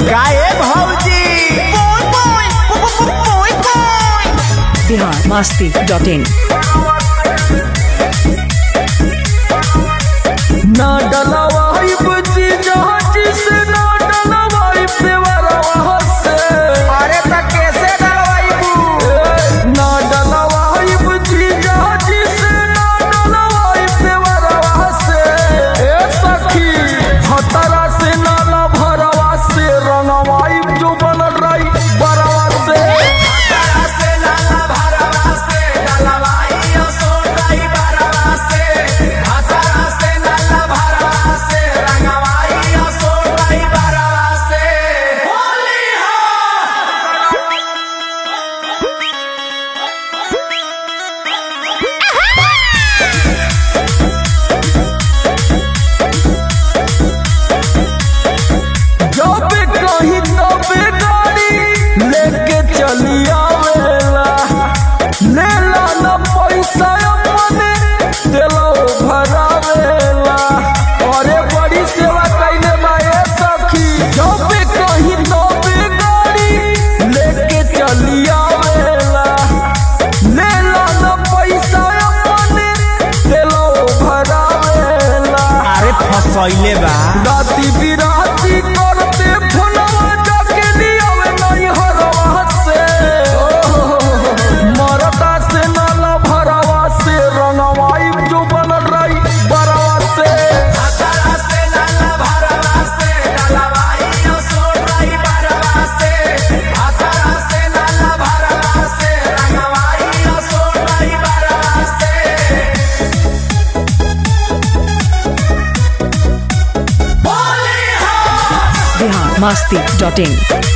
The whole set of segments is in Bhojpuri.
गाए भौजी biharmasti.in ना डलवाई बची जहाज से ना डलवाई पेवरवा से। अरे तो कैसे डलवाइबू ना डलवाई बची जहाज से ना डलवाई पेवरवा से। ए सखी भतरा से नाला भरवा से रंगवाई जो बन रही बरवा से। लेके चली आवेला लेला न पैसा अपने दिलो भरावेला। अरे बड़ी सेवा कैले माए सखी जब कहीं तो गाड़ी लेके चली आवेला लेला न पैसा अपने दिलो भरावेला। अरे फसैले बा राती बिराती करते फोनवा जाके दियावे नहीं हरवा से। मरदा से नाला भरवा से रंगवाई जो बन रही बरवा से। biharmasti.in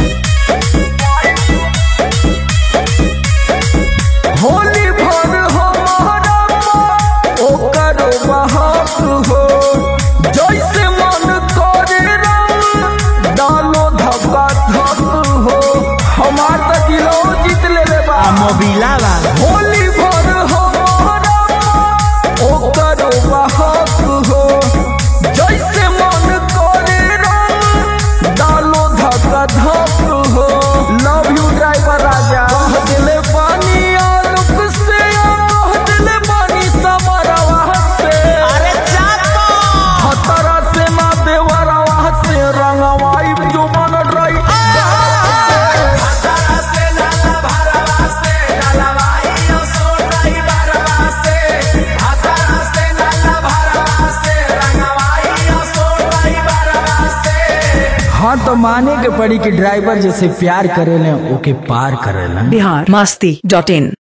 होली भर हमारा ओकर बहाक हो जैसे मन करे रंग डालो धक्का धक हो। हमार तक किलो जीत ले बा मोबिला बा होली भर हमारा ओकर बहाक हो जैसे मन करे रंग डालो धक्का धक हो। लव यू ड्राइवर राजा कह दिले पानी आलूक से कह दिले पानी समरवा से। अरे चापो खतरा से ना देवरवा से रंगवाई जो मन रही हाँ तो माने के पड़ी कि ड्राइवर जैसे प्यार करेले ओके पार करेला। biharmasti.in